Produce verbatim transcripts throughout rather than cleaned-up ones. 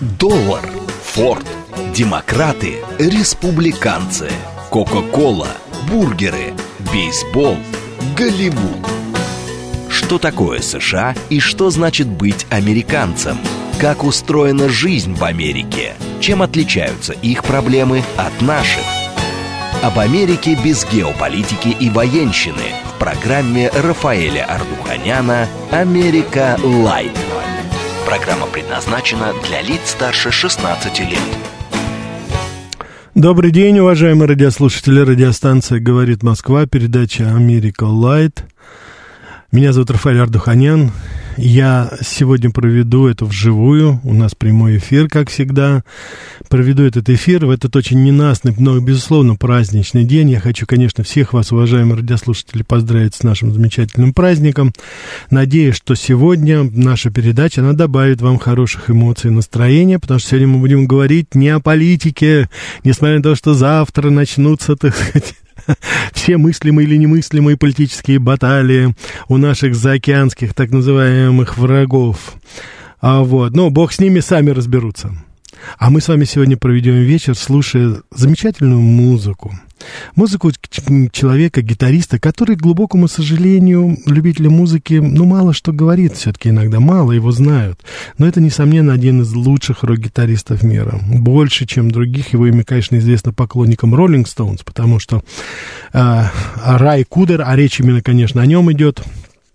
Доллар, Форд, демократы, республиканцы, Кока-кола, бургеры, бейсбол, Голливуд. Что такое США и что значит быть американцем? Как устроена жизнь в Америке? Чем отличаются их проблемы от наших? Об Америке без геополитики и военщины в программе Рафаэля Ардуханяна «Америка Лайт». Программа предназначена для лиц старше шестнадцати лет. Добрый день, уважаемые радиослушатели. Радиостанция «Говорит Москва», передача «Америка Лайт». Меня зовут Рафаэль Ардуханян. Я сегодня проведу это вживую. У нас прямой эфир, как всегда. Проведу этот эфир в этот очень ненастный, но, безусловно, праздничный день. Я хочу, конечно, всех вас, уважаемые радиослушатели, поздравить с нашим замечательным праздником. Надеюсь, что сегодня наша передача, она добавит вам хороших эмоций и настроения, потому что сегодня мы будем говорить не о политике, несмотря на то, что завтра начнутся, так сказать, все мыслимые или немыслимые политические баталии у наших заокеанских так называемых врагов. А вот, но бог с ними, сами разберутся. А мы с вами сегодня проведем вечер, слушая замечательную музыку. Музыку человека, гитариста, который, к глубокому сожалению, любители музыки, ну, мало что говорит все-таки иногда, мало его знают. Но это, несомненно, один из лучших рок-гитаристов мира. Больше, чем других. Его имя, конечно, известно поклонникам Rolling Stones, потому что э, Рай Кудер, а речь именно, конечно, о нем идет.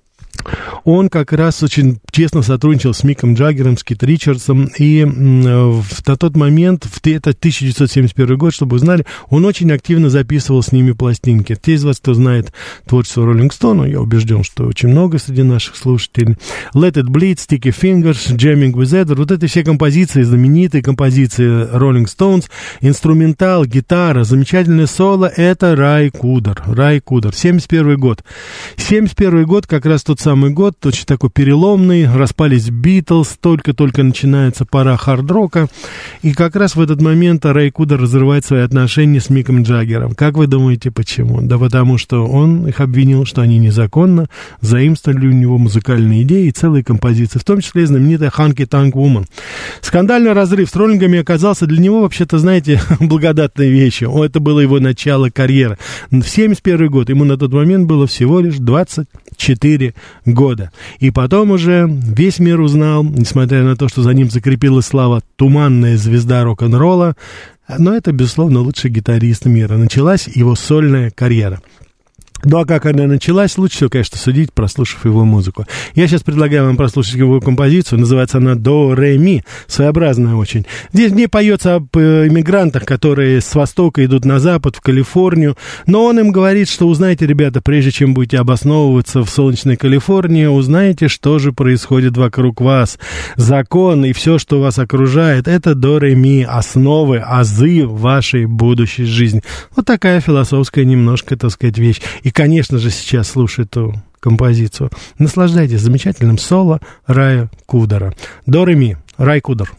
Он как раз очень тесно сотрудничал с Миком Джаггером, с Кит Ричардсом, и в, на тот момент, в, это тысяча девятьсот семьдесят первый год, чтобы вы знали, он очень активно записывал с ними пластинки. Те из вас, кто знает творчество Rolling Stone, я убежден, что очень много среди наших слушателей. Let It Bleed, Sticky Fingers, Jamming with Edward, вот это все композиции, знаменитые композиции Rolling Stones, инструментал, гитара, замечательное соло, это Рай Кудер, Рай Кудер, семьдесят первый год. семьдесят первый год, как раз тот самый год, очень такой переломный, распались Битлз, только-только начинается пора хард-рока, и как раз в этот момент Рай Кудер разрывает свои отношения с Миком Джаггером. Как вы думаете, почему? Да потому что он их обвинил, что они незаконно заимствовали у него музыкальные идеи и целые композиции, в том числе и знаменитая «Honky Tonk Woman». Скандальный разрыв с роллингами оказался для него, вообще-то, знаете, благодатной вещью. Это было его начало карьеры. В семьдесят первый год ему на тот момент было всего лишь двадцать четыре года. И потом уже весь мир узнал, несмотря на то, что за ним закрепилась слава, туманная звезда рок-н-ролла, но это, безусловно, лучший гитарист мира. Началась его сольная карьера. Ну, а как она началась, лучше всего, конечно, судить, прослушав его музыку. Я сейчас предлагаю вам прослушать его композицию, называется она «До, ре, ми», своеобразная очень. Здесь не поется об иммигрантах, которые с востока идут на запад, в Калифорнию, но он им говорит, что узнаете, ребята, прежде чем будете обосновываться в солнечной Калифорнии, узнаете, что же происходит вокруг вас. Закон и все, что вас окружает, это «До, ре, ми», основы, азы вашей будущей жизни. Вот такая философская немножко, так сказать, вещь. И, конечно же, сейчас слушай эту композицию. Наслаждайтесь замечательным соло Рая Кудера. До, ре, ми. Рай Кудер.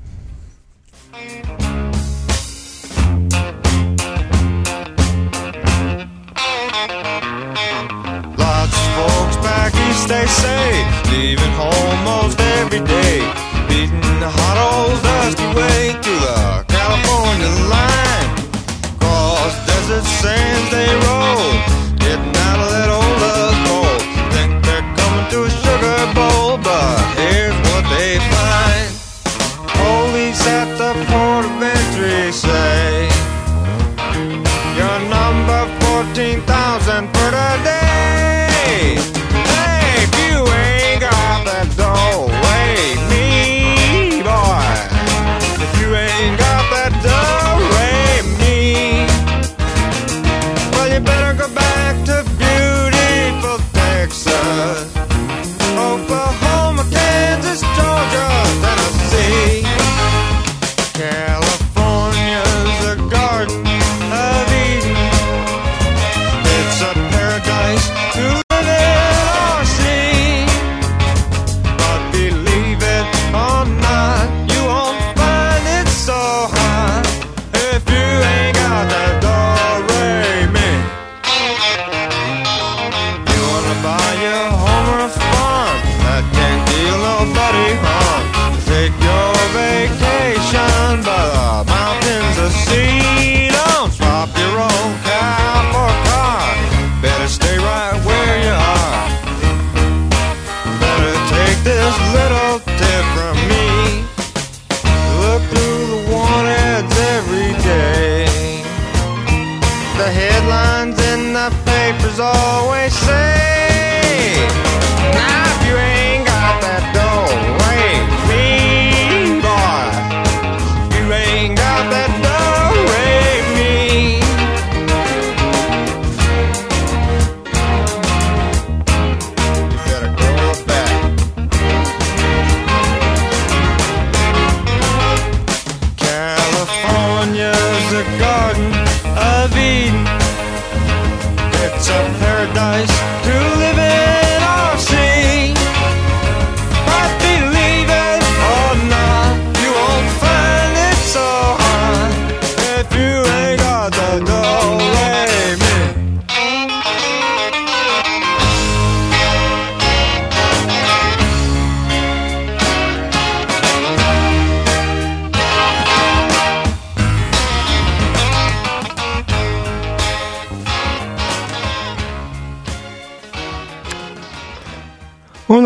They say, leaving home most every day, beating the hot old dusty way to the California line. Cross desert sands they roll, getting out of that old dust bowl. Think they're coming to a sugar bowl, but here's what they find. Police at the port of entry say, you're number fourteen thousand per day. If you ain't got that dough, wait me, boy. If you ain't got that dough, wait me. Well, you better go back to beautiful Texas, Oklahoma, Kansas, Georgia, Tennessee. California's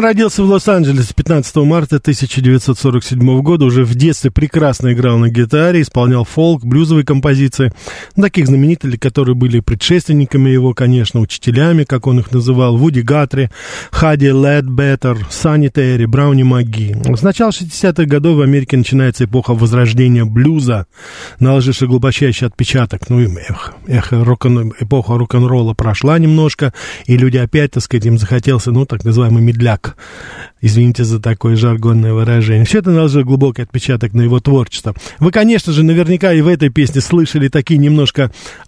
родился в Лос-Анджелесе пятнадцатого марта тысяча девятьсот сорок седьмого года. Уже в детстве прекрасно играл на гитаре, исполнял фолк, блюзовые композиции. Таких знаменитых, которые были предшественниками его, конечно, учителями, как он их называл, Вуди Гатри, Хадди Ледбеттер, Санни Терри, Брауни Маги. С начала шестидесятых годов в Америке начинается эпоха возрождения блюза, наложившая глубочайший отпечаток. Ну, эх, эх, рок-н- эпоха рок-н-ролла прошла немножко, и люди опять, так сказать, им захотелся, ну, так называемый медляк. Извините за такое жаргонное выражение. Все это наложило глубокий отпечаток на его творчество. Вы, конечно же, наверняка и в этой песне слышали такие немножко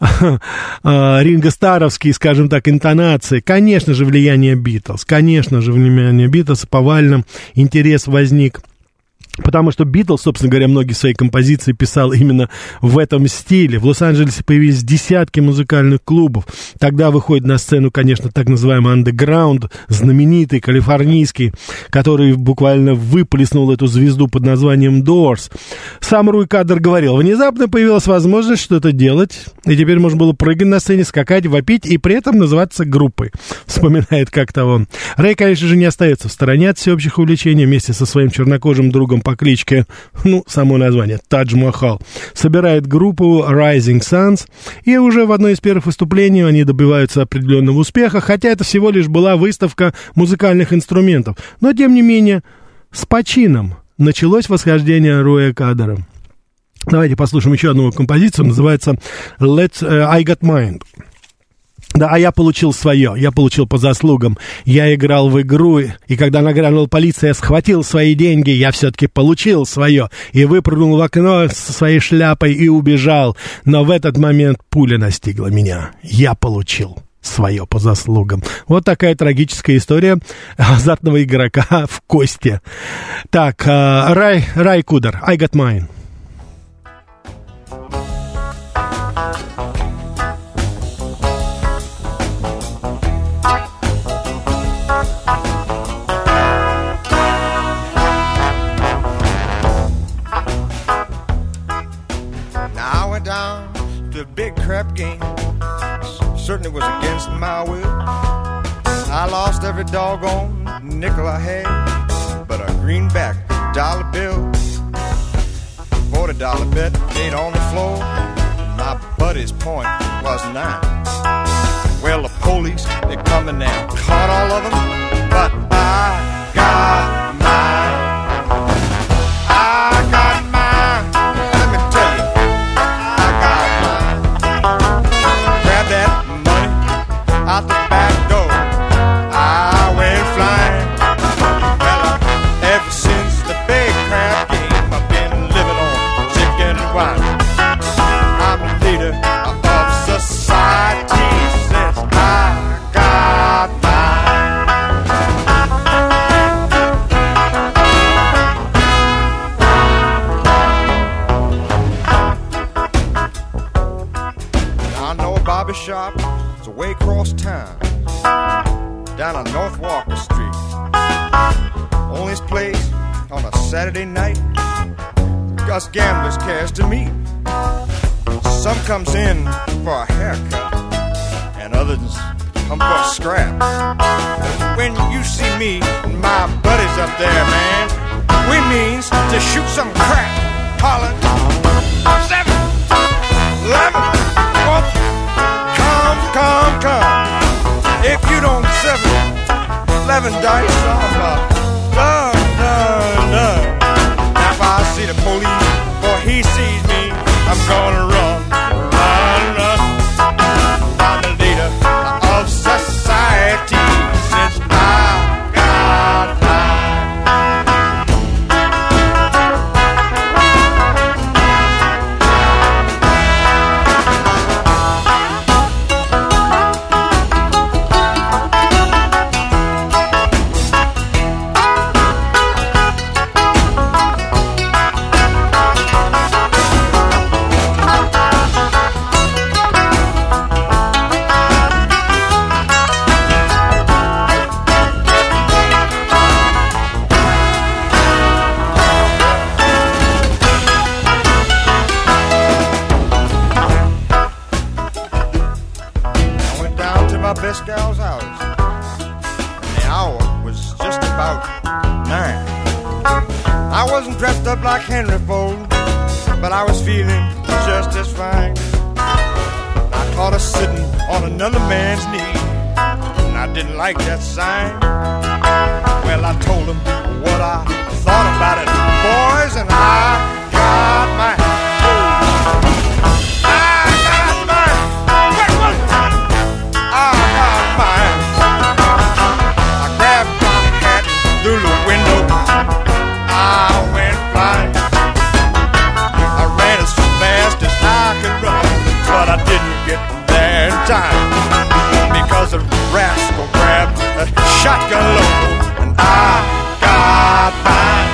Ринго Старовские, скажем так, интонации. Конечно же, влияние Битлз. Конечно же, влияние Битлз. Повально интерес возник. Потому что Битлз, собственно говоря, многие свои композиции писал именно в этом стиле. В Лос-Анджелесе появились десятки музыкальных клубов. Тогда выходит на сцену, конечно, так называемый андеграунд, знаменитый, калифорнийский, который буквально выплеснул эту звезду под названием Doors. Сам Руй Кадер говорил, внезапно появилась возможность что-то делать, и теперь можно было прыгать на сцене, скакать, вопить, и при этом называться группой. Вспоминает как-то он. Рэй, конечно же, не остается в стороне от всеобщих увлечений. Вместе со своим чернокожим другом по кличке, ну, само название, Тадж Махал, собирает группу Rising Suns, и уже в одной из первых выступлений они добиваются определенного успеха, хотя это всего лишь была выставка музыкальных инструментов. Но, тем не менее, с почином началось восхождение Роя Кадера. Давайте послушаем еще одну композицию, называется Let's, uh, I Got Mine. Да, а я получил свое, я получил по заслугам. Я играл в игру, и когда нагрянула полиция, я схватил свои деньги, я все-таки получил свое. И выпрыгнул в окно со своей шляпой и убежал. Но в этот момент пуля настигла меня. Я получил свое по заслугам. Вот такая трагическая история азартного игрока в кости. Так, Рай, Рай Кудер, I Got Mine. Big crap game certainly was against my will. I lost every doggone nickel I had, but a greenback dollar bill. Forty dollar bet laid on the floor. My buddy's point was nine. Well, the police, they're coming now, caught all of them, but I got mine. I got mine. Let me tell you, I got mine. Grab that money out the back door. I went flying. Well, ever since the big crap game, I've been living on chicken and wine. I'm a leader of society since I got mine. Now I know a barber shop is way across town, down on North Walker Street. Only this place on a Saturday night, us gamblers cares to meet. Some comes in for a haircut, and others come for a scrap. When you see me and my buddies up there, man, we means to shoot some crap. Hollin', seven, eleven, one, come, come, come. If you don't seven, eleven dice, I'm uh, done, done, done. Now if I see the police or he sees me, I'm gonna run, run, run. I'm the leader of society since I got mine. I'm dressed up like Henry Ford, but I was feeling just as fine. I caught her sitting on another man's knee, and I didn't like that sign. Well, I told him what I thought about it, boys, and I got mine. I got mine. Wait, what? I got mine. I grabbed my hat through the window. I went flying. I ran as fast as I could run, but I didn't get there in time because the rascal grabbed a shotgun load, and I got mine.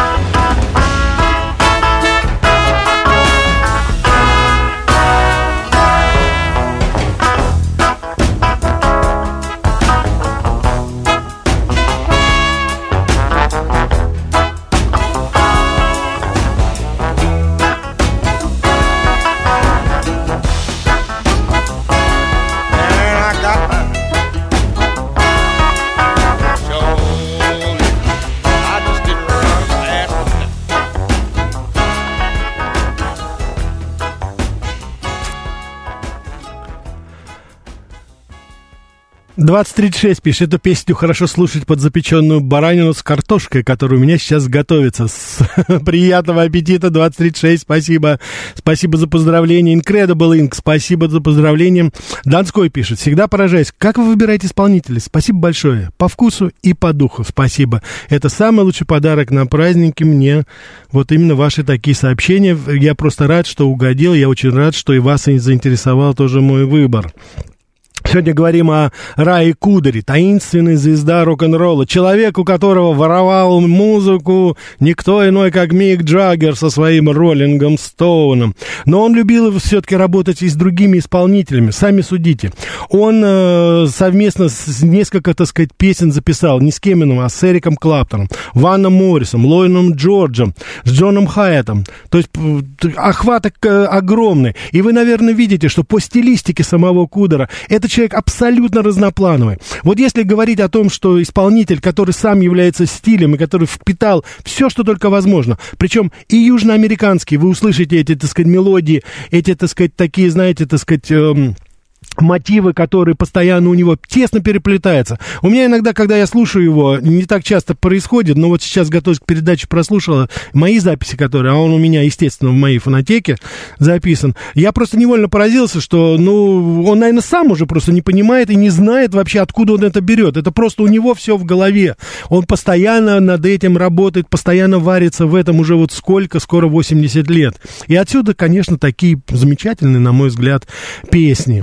двадцать тридцать шесть пишет: эту песню хорошо слушать под запеченную баранину с картошкой, которая у меня сейчас готовится. С... Приятного аппетита, двадцать тридцать шесть, спасибо. Спасибо за поздравление. Incredible Inc, спасибо за поздравление. Донской пишет: всегда поражаюсь, как вы выбираете исполнителей. Спасибо большое. По вкусу и по духу, спасибо. Это самый лучший подарок на праздники мне. Вот именно ваши такие сообщения. Я просто рад, что угодил. Я очень рад, что и вас заинтересовал тоже мой выбор. Сегодня говорим о Рае Кудере, таинственной звезда рок-н-ролла, человек, у которого воровал музыку никто иной, как Мик Джаггер со своим Роллингом Стоуном. Но он любил все-таки работать и с другими исполнителями, сами судите. Он э, совместно с несколько, так сказать, песен записал, не с Кем, а с Эриком Клаптоном, Ваном Моррисом, Ллойдом Джорджем, с Джоном Хайетом. То есть охват огромный. И вы, наверное, видите, что по стилистике самого Кудера это человек абсолютно разноплановый. Вот если говорить о том, что исполнитель, который сам является стилем и который впитал все, что только возможно, причем и южноамериканские, вы услышите эти, так сказать, мелодии, эти, так сказать, такие, знаете, так сказать... Эм... мотивы, которые постоянно у него тесно переплетаются. У меня иногда, когда я слушаю его, не так часто происходит, но вот сейчас, готовясь к передаче, прослушала мои записи, которые, а он у меня, естественно, в моей фонотеке записан, я просто невольно поразился, что, ну, он, наверное, сам уже просто не понимает и не знает вообще, откуда он это берет. Это просто у него все в голове. Он постоянно над этим работает, постоянно варится в этом уже вот сколько, скоро восемьдесят лет. И отсюда, конечно, такие замечательные, на мой взгляд, песни.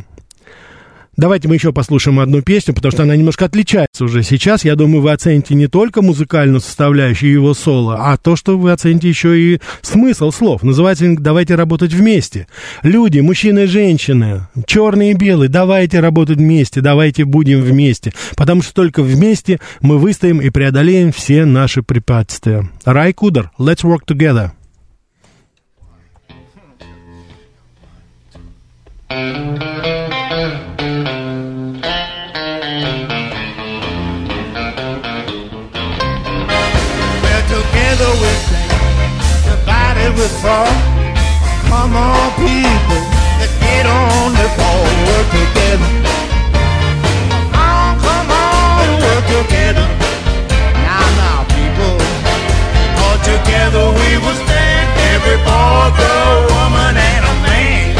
Давайте мы еще послушаем одну песню, потому что она немножко отличается уже сейчас. Я думаю, вы оцените не только музыкальную составляющую его соло, а то, что вы оцените еще и смысл слов. Называется «Давайте работать вместе». Люди, мужчины и женщины, черные и белые, давайте работать вместе, давайте будем вместе. Потому что только вместе мы выстоим и преодолеем все наши препятствия. Рай Кудер, let's work together. Together we'll sing, divided we'll fall. Come on, people, let's get on the ball. Work together. Come on, come on, work together. Now, now, people, all together we will stand. Every boy, girl, woman, and a man.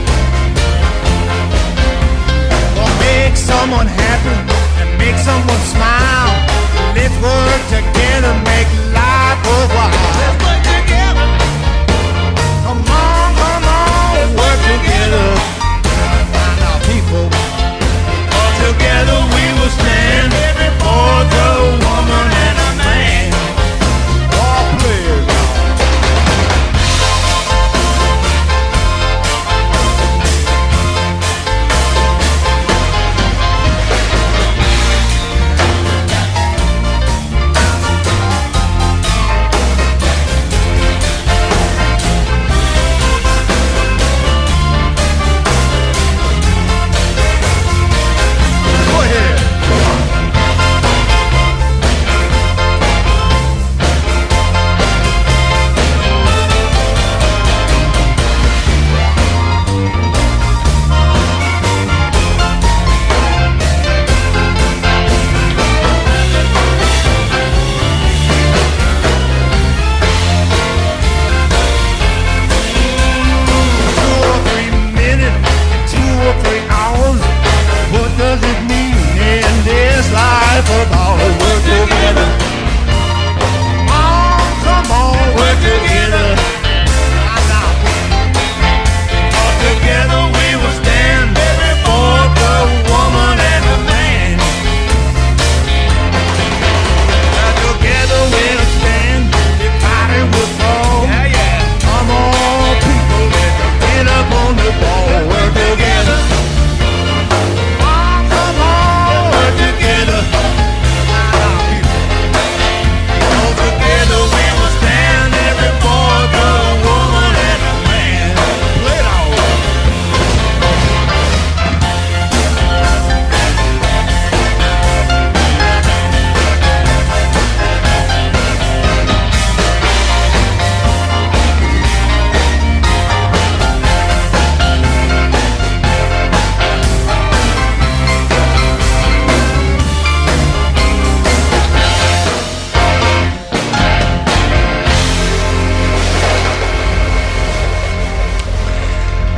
Gonna make someone happy and make someone smile. Let's work together, make life worthwhile. Let's work together. Come on, come on, work together. Now, now, people.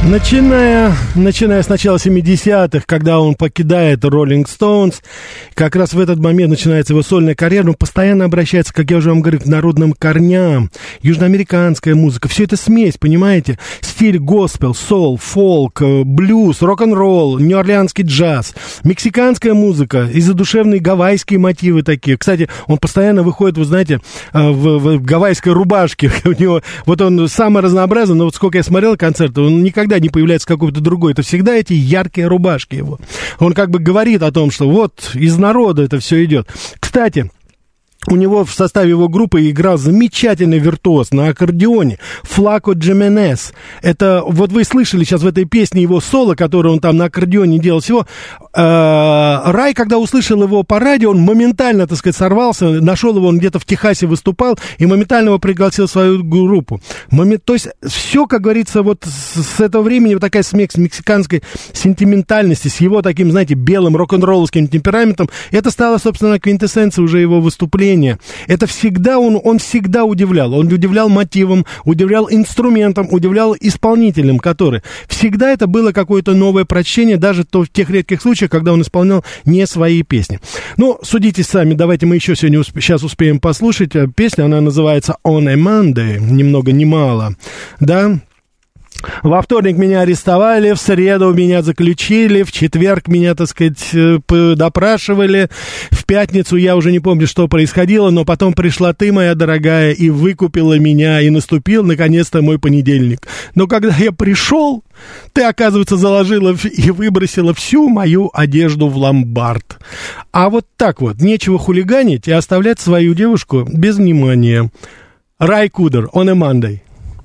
Начиная, начиная с начала семидесятых, когда он покидает Rolling Stones, как раз в этот момент начинается его сольная карьера, он постоянно обращается, как я уже вам говорю, к народным корням, южноамериканская музыка, все это смесь, понимаете, стиль госпел, сол, фолк, блюз, рок-н-ролл, нью-орлеанский джаз, мексиканская музыка и задушевные гавайские мотивы такие. Кстати, он постоянно выходит, вы знаете, в, в гавайской рубашке, у него, вот он самый разнообразный, но вот сколько я смотрел концерты, он никогда не появляется какой-то другой. Это всегда эти яркие рубашки его. Он как бы говорит о том, что вот из народа это все идет. Кстати, у него в составе его группы играл замечательный виртуоз на аккордеоне Флако Джименес. Это, вот вы слышали сейчас в этой песне его соло, которое он там на аккордеоне делал всего. Рай, когда услышал его по радио, он моментально, так сказать, сорвался, нашел его, он где-то в Техасе выступал, и моментально его пригласил в свою группу. Момент, то есть все, как говорится, вот с, с этого времени вот такая смесь мексиканской сентиментальности, с его таким, знаете, белым рок-н-ролловским темпераментом, это стало, собственно, квинтэссенцией уже его выступления. Это всегда, он, он всегда удивлял. Он удивлял мотивом, удивлял инструментом, удивлял исполнителем, который... Всегда это было какое-то новое прочтение, даже то, в тех редких случаях, когда он исполнял не свои песни. Ну, судите сами, давайте мы еще сегодня усп- сейчас успеем послушать. Песня, она называется «On a Monday», ни много ни мало, да? Во вторник меня арестовали, в среду меня заключили, в четверг меня, так сказать, допрашивали, в пятницу я уже не помню, что происходило, но потом пришла ты, моя дорогая, и выкупила меня, и наступил, наконец-то, мой понедельник. Но когда я пришел, ты, оказывается, заложила и выбросила всю мою одежду в ломбард. А вот так вот, нечего хулиганить и оставлять свою девушку без внимания. Рай Кудер, On a Monday.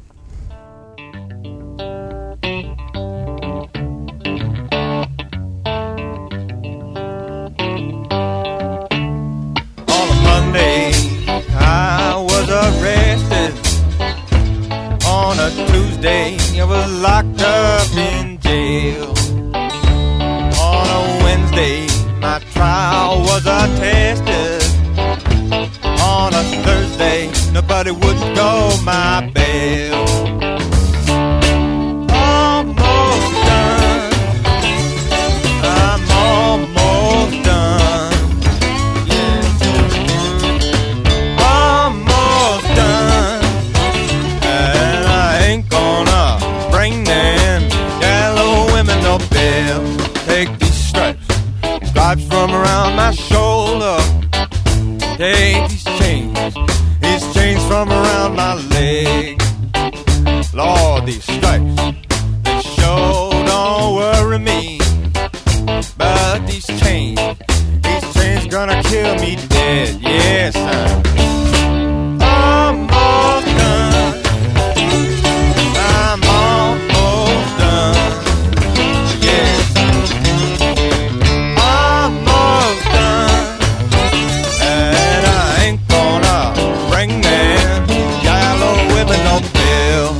On a Tuesday, I was locked up in jail. On a Wednesday, my trial was attested. On a Thursday, nobody would go my bail. Almost done. I'm almost done. Yeah. Almost done. And I ain't gonna bring them yellow women no bill. Take these stripes, stripes from around my shoulder. Take these chains, these chains from around my leg. Lord, these stripes, they sure don't worry me. But these chains, these chains gonna kill me dead. Yes, I'm almost done. I'm almost done. Yes, almost done. And I ain't gonna bring them yellow women no bill.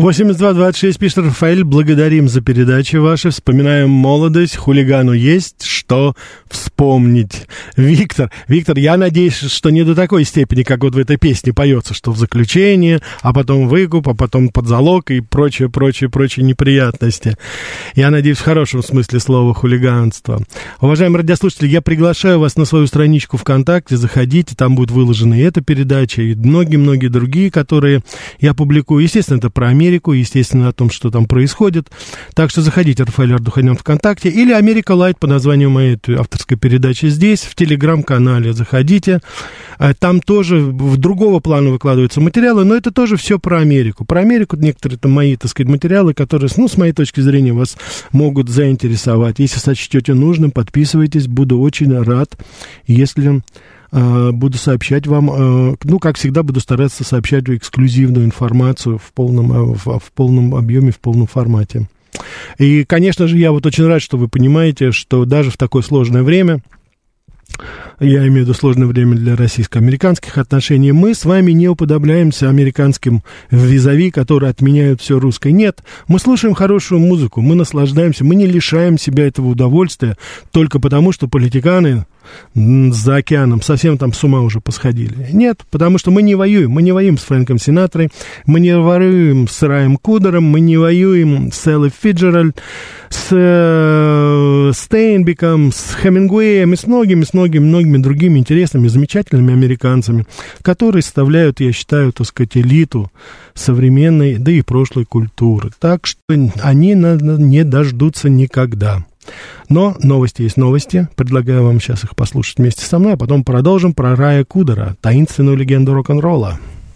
восемьдесят два двадцать шесть пишет Рафаэль. Благодарим за передачи ваши. Вспоминаем молодость. Хулигану есть что вспомнить. Виктор, Виктор, я надеюсь, что не до такой степени, как вот в этой песне поется, что в заключение, а потом выкуп, а потом под залог и прочее, прочее, прочие неприятности. Я надеюсь, в хорошем смысле слова хулиганство. Уважаемые радиослушатели, я приглашаю вас на свою страничку ВКонтакте. Заходите, там будет выложена и эта передача, и многие-многие другие, которые я публикую. Естественно, это про Америку, естественно, о том, что там происходит. Так что заходите, Рафаэль Ардуханян ВКонтакте, или Америка Лайт по названию моей авторской передачи здесь, в Телеграм-канале. Заходите. Там тоже в другого плана выкладываются материалы, но это тоже все про Америку. Про Америку некоторые там мои, так сказать, материалы, которые, ну, с моей точки зрения, вас могут заинтересовать. Если сочтете нужным, подписывайтесь. Буду очень рад, если... буду сообщать вам, ну, как всегда, буду стараться сообщать эксклюзивную информацию в полном, в, в полном объеме, в полном формате. И, конечно же, я вот очень рад, что вы понимаете, что даже в такое сложное время, я имею в виду сложное время для российско-американских отношений, мы с вами не уподобляемся американским визави, которые отменяют все русское. Нет, мы слушаем хорошую музыку, мы наслаждаемся, мы не лишаем себя этого удовольствия только потому, что политиканы за океаном совсем там с ума уже посходили. Нет, потому что мы не воюем. Мы не воюем с Фрэнком Синатрой, мы не воюем с Раем Кудером, мы не воюем с Эллой Фиджеральд, с э, Стейнбеком, с Хемингуэем и с многими, с многими, многими другими интересными, замечательными американцами, которые составляют, я считаю, так сказать, элиту современной, да и прошлой культуры. Так что они не дождутся никогда. Но новости есть новости. Предлагаю вам сейчас их послушать вместе со мной, а потом продолжим про Рая Кудера, таинственную легенду рок-н-ролла.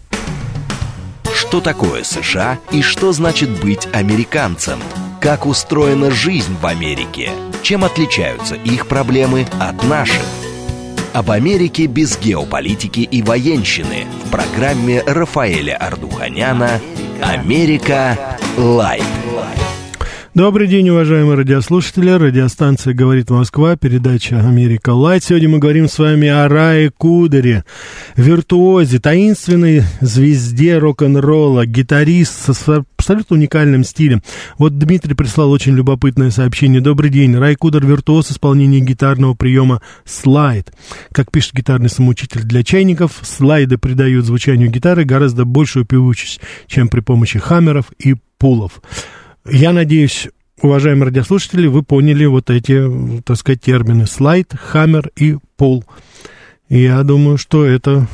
Что такое США и что значит быть американцем? Как устроена жизнь в Америке? Чем отличаются их проблемы от наших? Об Америке без геополитики и военщины в программе Рафаэля Ардуханяна «Америка Лайт». Добрый день, уважаемые радиослушатели. Радиостанция «Говорит Москва», передача «Америка Лайт». Сегодня мы говорим с вами о Рае Кудере, виртуозе, таинственной звезде рок-н-ролла, гитарист с абсолютно уникальным стилем. Вот Дмитрий прислал очень любопытное сообщение. Добрый день. Рай Кудер — виртуоз исполнения гитарного приема слайд. Как пишет гитарный самоучитель для чайников, слайды придают звучанию гитары гораздо большую певучесть, чем при помощи хаммеров и пулов. Я надеюсь, уважаемые радиослушатели, вы поняли вот эти, так сказать, термины слайд, хаммер и пул. И я думаю, что это...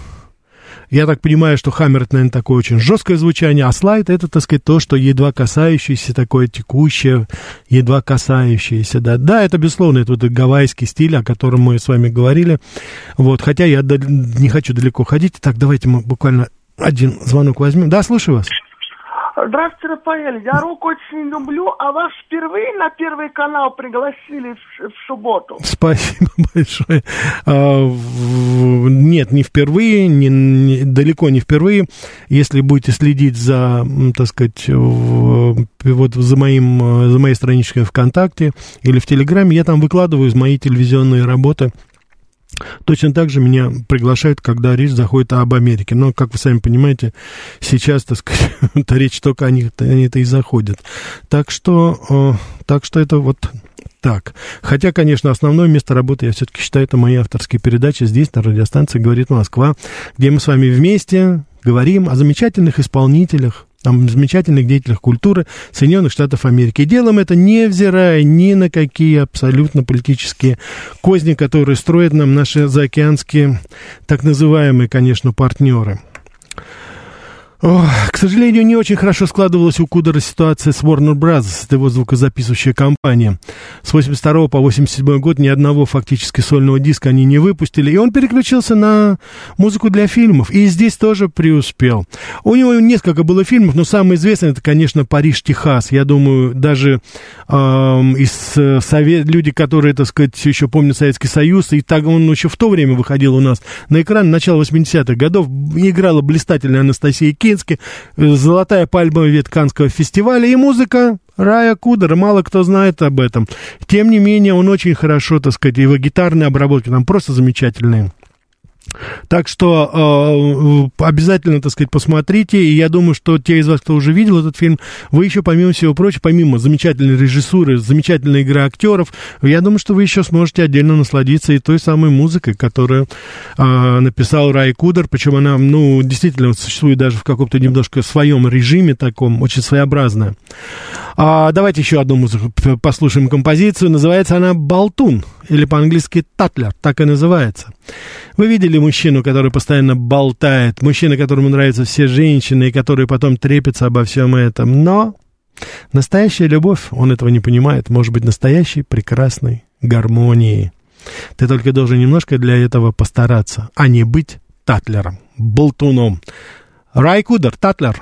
Я так понимаю, что хаммер — это, наверное, такое очень жесткое звучание, а слайд — это, так сказать, то, что едва касающееся, такое текущее, едва касающееся, да. Да, это, безусловно, это вот гавайский стиль, о котором мы с вами говорили. Вот, хотя я не хочу далеко ходить. Так, давайте мы буквально один звонок возьмем. Да, слушаю вас. Здравствуйте, Рафаэль. Я рок очень люблю, а вас впервые на Первый канал пригласили в, в субботу. Спасибо большое. А, в, нет, не впервые, не, не, далеко не впервые. Если будете следить за, так сказать, в, вот за, моим, за моей страничкой ВКонтакте или в Телеграме, я там выкладываю мои телевизионные работы. Точно так же меня приглашают, когда речь заходит об Америке. Но, как вы сами понимаете, сейчас, так сказать, речь только о них-то, они-то и заходят. Так что, так что это вот так. Хотя, конечно, основное место работы, я все-таки считаю, это мои авторские передачи здесь, на радиостанции «Говорит Москва», где мы с вами вместе говорим о замечательных исполнителях, о замечательных деятелях культуры Соединенных Штатов Америки. И делаем это, невзирая ни на какие абсолютно политические козни, которые строят нам наши заокеанские, так называемые, конечно, партнеры. О, к сожалению, не очень хорошо складывалась у Кудера ситуация с Warner Brothers, это его звукозаписывающая компания. С восемьдесят второго по восемьдесят седьмой год ни одного фактически сольного диска они не выпустили, и он переключился на музыку для фильмов, и здесь тоже преуспел. У него несколько было фильмов, но самый известный, это, конечно, «Париж, Техас». Я думаю, даже эм, из совет... люди, которые, так сказать, еще помнят Советский Союз, и так он еще в то время выходил у нас на экран, начало восьмидесятых годов, играла блистательная Анастасия Кин, золотая пальма Каннского фестиваля, и музыка Рая Кудера. Мало кто знает об этом. Тем не менее, он очень хорошо, так сказать, его гитарные обработки там просто замечательные. Так что э, обязательно, так сказать, посмотрите. И я думаю, что те из вас, кто уже видел этот фильм, вы еще, помимо всего прочего, помимо замечательной режиссуры, замечательной игры актеров, я думаю, что вы еще сможете отдельно насладиться и той самой музыкой, которую э, написал Рай Кудер. Причем она, ну, действительно существует даже в каком-то немножко своем режиме таком, очень своеобразная. А, давайте еще одну музыку послушаем, композицию. Называется она «Болтун», или по-английски «Татлер», так и называется. Вы видели мужчину, который постоянно болтает, мужчина, которому нравятся все женщины, и который потом трепется обо всем этом. Но настоящая любовь, он этого не понимает, может быть настоящей прекрасной гармонией. Ты только должен немножко для этого постараться, а не быть татлером, болтуном. Рай Кудер, «Татлер».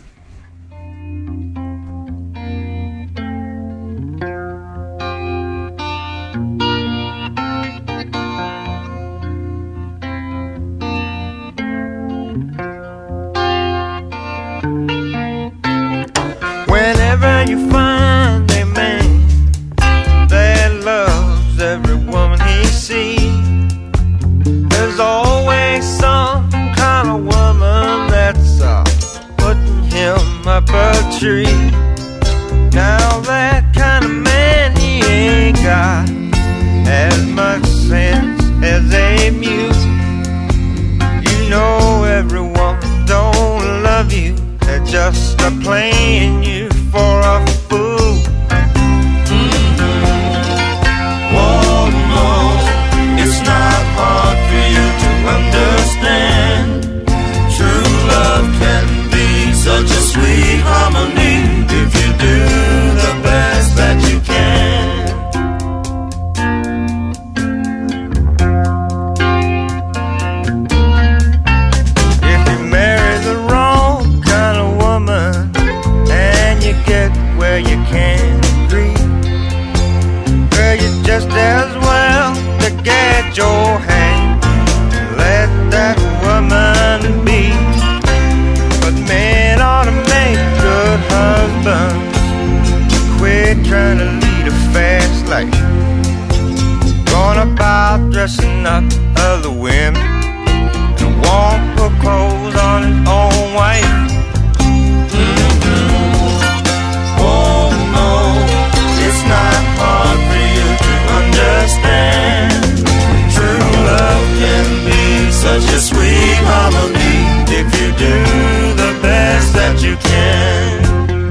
Whenever you find a man that loves every woman he sees, there's always some kind of woman that's uh, putting him up a tree. Now that kind of man, he ain't got as much sense as a muse. You know every woman don't love you, they're just a playing you for a fool. Mm-hmm. Whoa, no, it's not hard for you to understand. True love can be such a sweet harmony if you do the best that you can. If you marry the wrong kind of woman and you get where you can't agree, well, you just as well to get your hand and let that woman be. But men ought to make good husbands, quit trying to lead a fast life, going about dressing up other women and won't put clothes on his own wife. Oh no, it's not hard for you to understand. True love can be such a sweet harmony if you do the best that you can.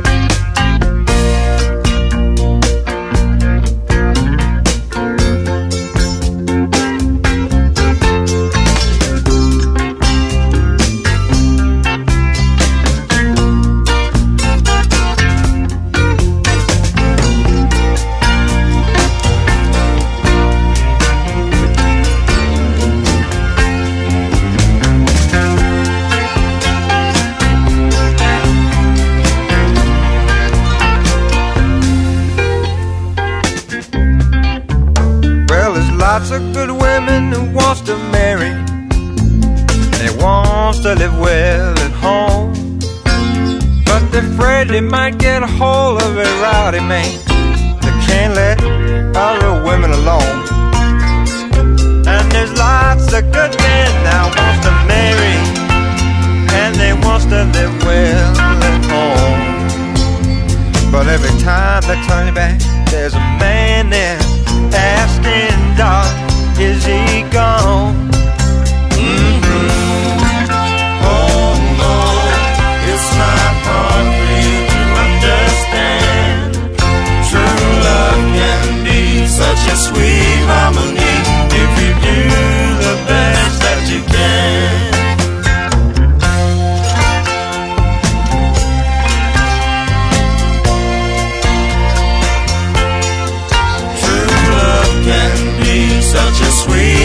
Lots of good women who wants to marry, they wants to live well at home, but they're afraid they might get a hold of a rowdy man that can't let other women alone. And there's lots of good men that wants to marry, and they wants to live well at home, but every time they turn it back, there's a man there asking, Doc, is he gone? Mm-hmm. Oh no, it's not hard for you to understand. True love can be such a sweet harmony if you do the best that you can. Such a sweet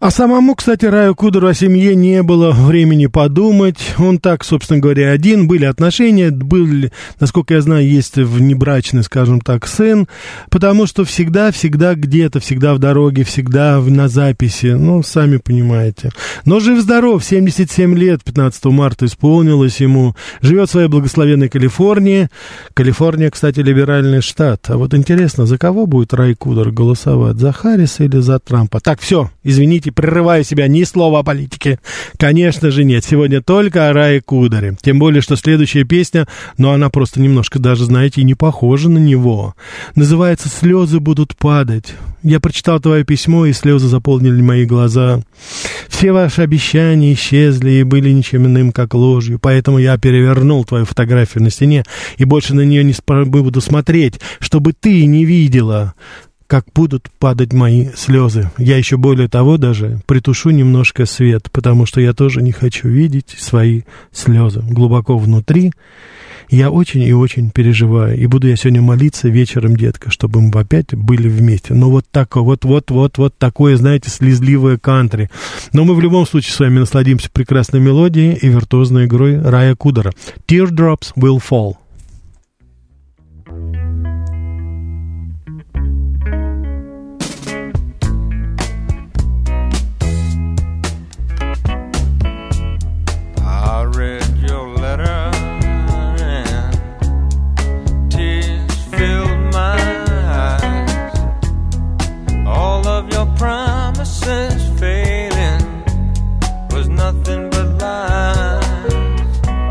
А самому, кстати, Раю Кудеру о семье не было времени подумать. Он так, собственно говоря, один. Были отношения, были, насколько я знаю, есть внебрачный, скажем так, сын. Потому что всегда-всегда где-то, всегда в дороге, всегда на записи. Ну, сами понимаете. Но жив-здоров, семьдесят семь лет, пятнадцатого марта исполнилось ему. Живет в своей благословенной Калифорнии. Калифорния, кстати, либеральный штат. А вот интересно, за кого будет Рай Кудер голосовать? За Харриса или за Трампа? Так, все, извините. Прерываю себя, ни слова о политике. Конечно же нет, сегодня только о Рае Кудере. Тем более, что следующая песня, но она просто немножко даже, знаете, и не похожа на него. Называется «Слезы будут падать». Я прочитал твое письмо, и слезы заполнили мои глаза. Все ваши обещания исчезли и были ничем иным, как ложью. Поэтому я перевернул твою фотографию на стене и больше на нее не буду смотреть, чтобы ты не видела, как будут падать мои слезы. Я еще более того даже притушу немножко свет, потому что я тоже не хочу видеть свои слезы. Глубоко внутри я очень и очень переживаю. И буду я сегодня молиться вечером, детка, чтобы мы опять были вместе. Но вот такое, вот-вот-вот-вот такое, знаете, слезливое кантри. Но мы в любом случае с вами насладимся прекрасной мелодией и виртуозной игрой Рая Кудера. Teardrops will fall. Promises failing was nothing but lies.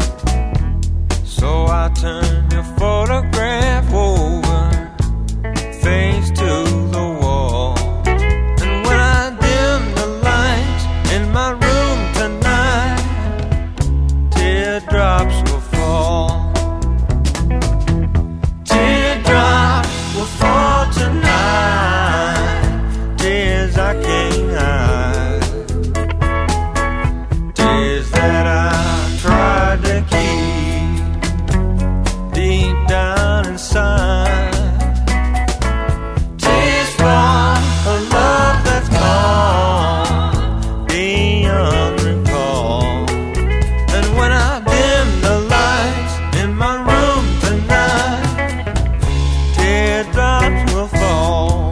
So I turned your photograph over, face to the wall. And when I dim the lights in my room tonight, teardrops will fall. Teardrops will fall tonight. I can't hide, tears that I tried to keep deep down inside, tears for a love that's gone beyond recall. And when I dim the lights in my room tonight, teardrops will fall.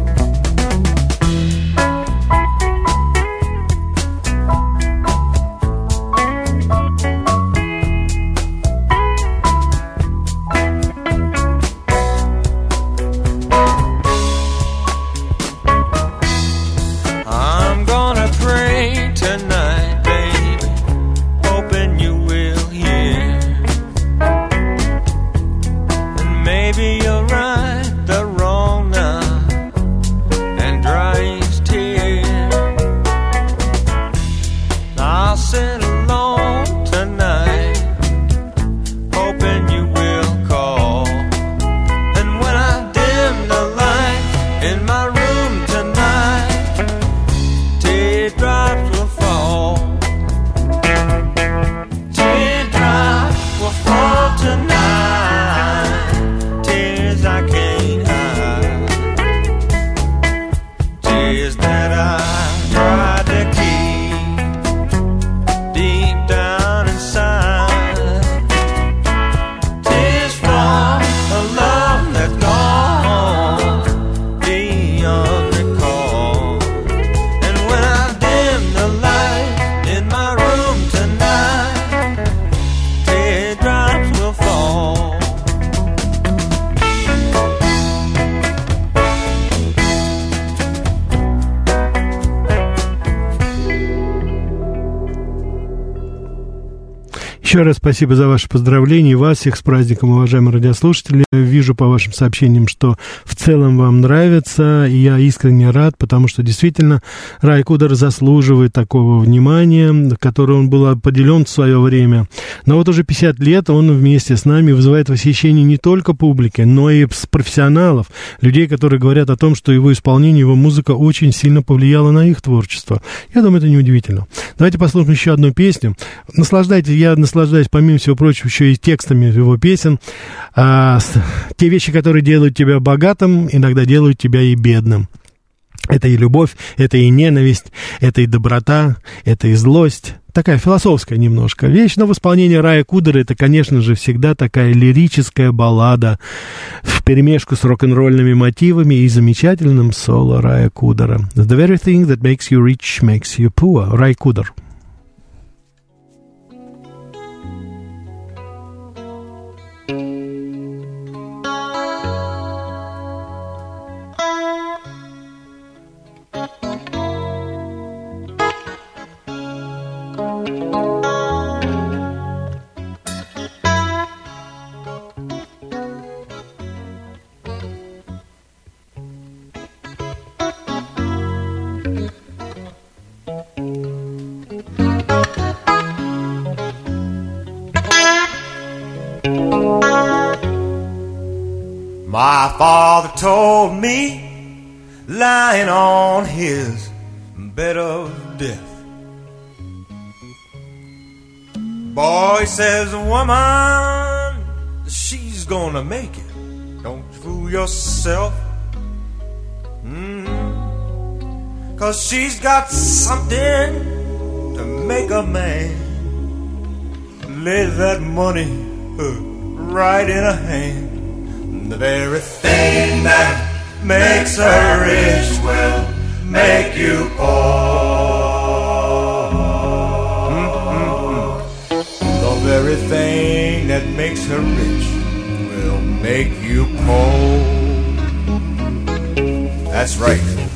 Еще раз спасибо за ваши поздравления и вас всех с праздником, уважаемые радиослушатели. Вижу по вашим сообщениям, что в целом вам нравится, и я искренне рад, потому что действительно Рай Кудер заслуживает такого внимания, которое он был поделен в свое время. Но вот уже пятьдесят лет он вместе с нами вызывает восхищение не только публики, но и профессионалов, людей, которые говорят о том, что его исполнение, его музыка очень сильно повлияла на их творчество. Я думаю, это неудивительно. Давайте послушаем еще одну песню. Наслаждайтесь, я наслаждаюсь, помимо всего прочего, еще и текстами его песен. А, те вещи, которые делают тебя богатым, иногда делают тебя и бедным. Это и любовь, это и ненависть, это и доброта, это и злость. Такая философская немножко вещь, но в исполнении Рая Кудера это, конечно же, всегда такая лирическая баллада вперемешку с рок-н-ролльными мотивами и замечательным соло Рая Кудера. The very thing that makes you rich makes you poor. Рай Кудер. My father told me, lying on his bed of death, boy, says a woman, she's gonna make it. Don't fool yourself. Mm-hmm. 'Cause she's got something to make a man lay that money uh, right in her hand. The very thing that makes her rich will make you poor. Mm-hmm. The very thing that makes her rich will make you poor. That's right.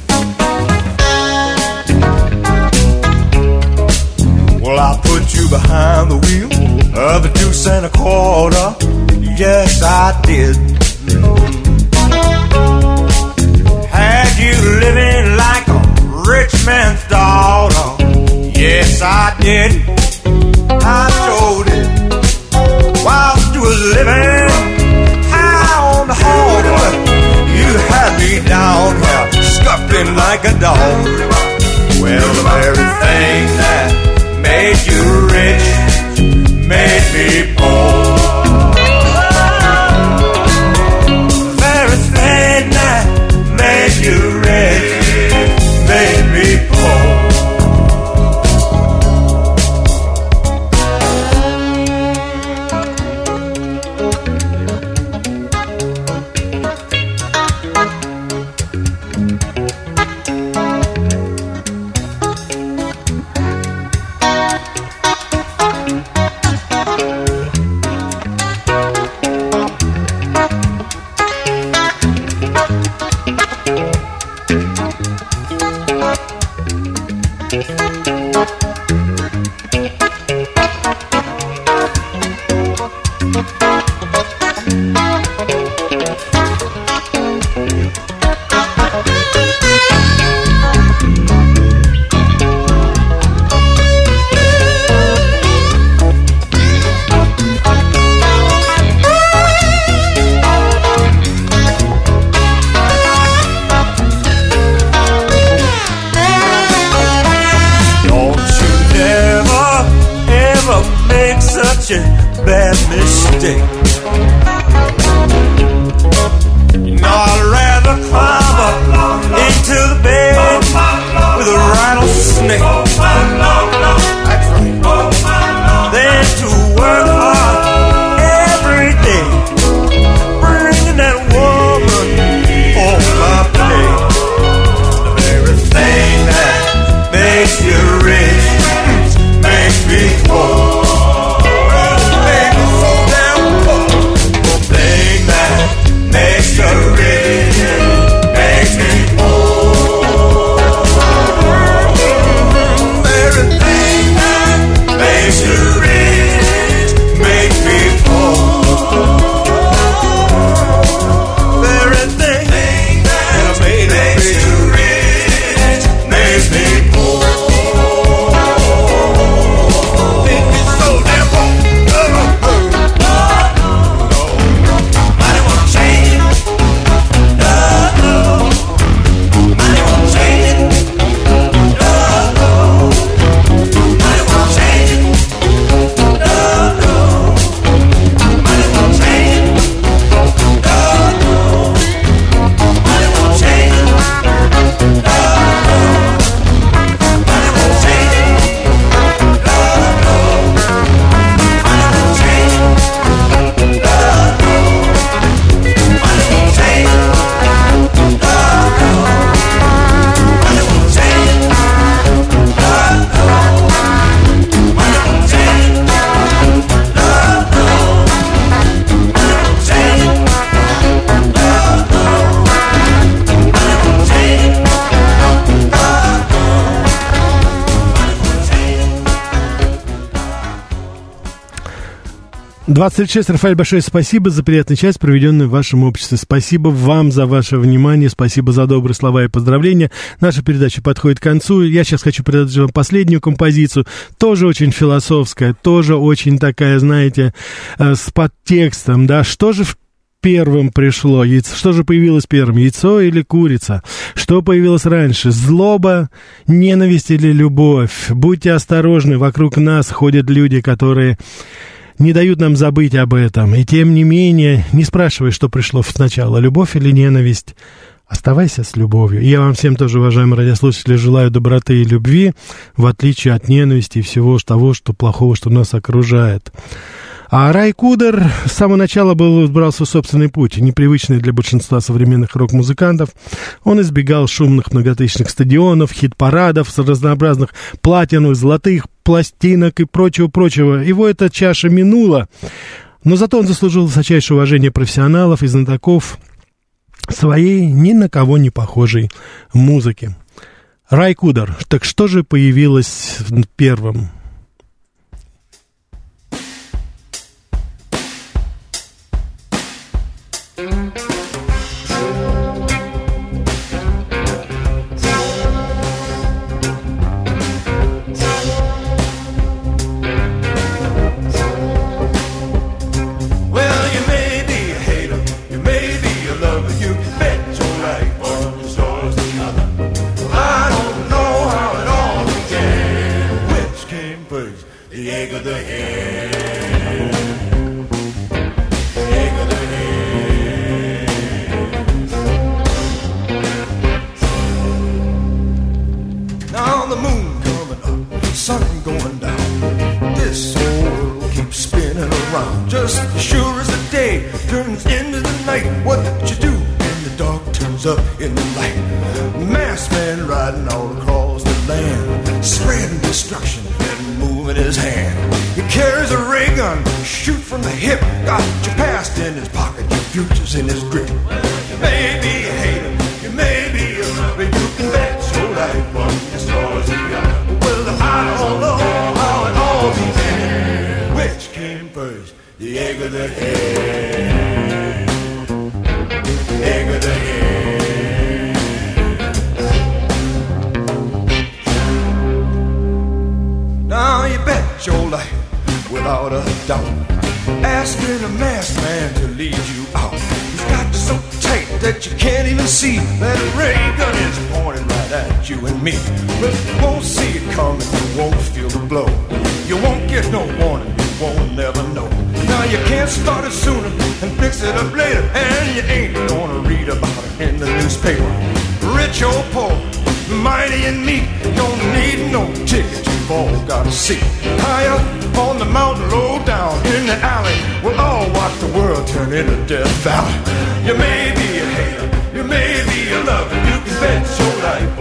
Well, I'll put you behind the wheel of a deuce and a quarter. Yes, I did. Had you living like a rich man's daughter? Yes, I did. I showed it whilst you was living high on the hog. You had me down here scuffling like a dog. Well, the very thing that made you rich made me poor. You rich, made me poor. двадцать шесть. Рафаэль, большое спасибо за приятную часть, проведенную в вашем обществе. Спасибо вам за ваше внимание, спасибо за добрые слова и поздравления. Наша передача подходит к концу. Я сейчас хочу предложить вам последнюю композицию, тоже очень философская, тоже очень такая, знаете, с подтекстом, да, что же в первым пришло? Яйцо. Что же появилось первым? Яйцо или курица? Что появилось раньше? Злоба, ненависть или любовь? Будьте осторожны, вокруг нас ходят люди, которые не дают нам забыть об этом. И тем не менее, не спрашивай, что пришло сначала, любовь или ненависть. Оставайся с любовью. И я вам всем тоже, уважаемые радиослушатели, желаю доброты и любви, в отличие от ненависти и всего того, что плохого, что нас окружает. А Рай Кудер с самого начала был, брал свой собственный путь, непривычный для большинства современных рок-музыкантов. Он избегал шумных многотысячных стадионов, хит-парадов, разнообразных платиновых, золотых пластинок и прочего-прочего. Его эта чаша минула, но зато он заслужил высочайшее уважение профессионалов и знатоков своей ни на кого не похожей музыки. Рай Кудер. Так что же появилось первым? Just as sure as the day turns into the night, what you do when the dark turns up in the light? Masked man riding all across the land, spreading destruction and moving his hand. He carries a ray gun, shoot from the hip. Got your past in his pocket, your future's in his grip. You may be a hater, you may be a lover, you can bet your life on the stars he got. Well, I don't know how it all began. Which came first? The egg or the hen? Egg or the hen? Now you bet your life, without a doubt, asking a masked man to lead you out. He's got you so tight that you can't even see that ray gun is pointing right at you and me. But you won't see it coming, you won't feel the blow. You won't get no warning, you won't never know. Now you can't start it sooner and fix it up later, and you ain't gonna read about it in the newspaper. Rich or poor, mighty and meek, don't need no ticket, you've all got a seat. High up on the mountain, low down in the alley, we'll all watch the world turn into Death Valley. You may be a hater, you may be a lover, you can bet your life